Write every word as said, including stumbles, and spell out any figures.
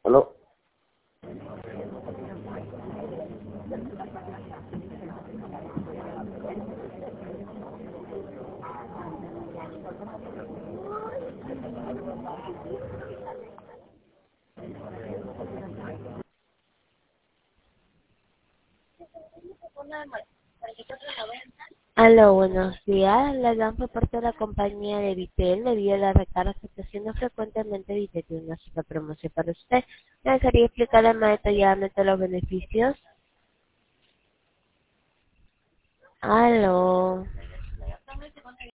¿Aló? Aló, buenos días. Le dan por parte de la compañía de Vitel debido a la recarga que está haciendo frecuentemente. Vitel tiene una super promoción para usted. ¿Me gustaría explicarle más detalladamente los beneficios? Aló.